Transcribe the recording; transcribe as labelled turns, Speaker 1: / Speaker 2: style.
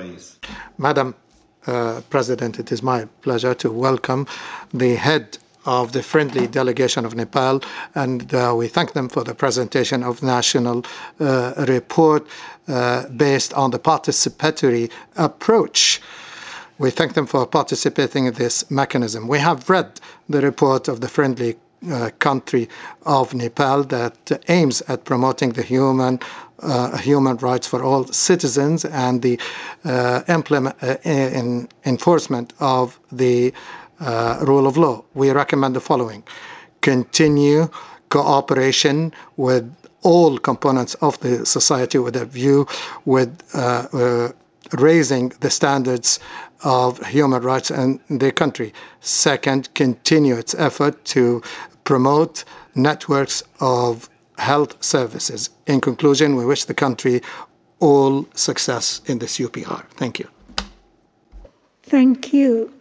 Speaker 1: Madam President, it is my pleasure to welcome the head of the friendly delegation of Nepal, and we thank them for the presentation of national report based on the participatory approach. We thank them for participating in this mechanism. We have read the report of the friendly country of Nepal that aims at promoting the human rights for all citizens and the enforcement of the rule of law. We recommend the following: continue cooperation with all components of the society with a view with raising the standards of human rights in the country. Second, continue its effort to promote networks of health services. In conclusion, we wish the country all success in this UPR. Thank you.
Speaker 2: Thank you.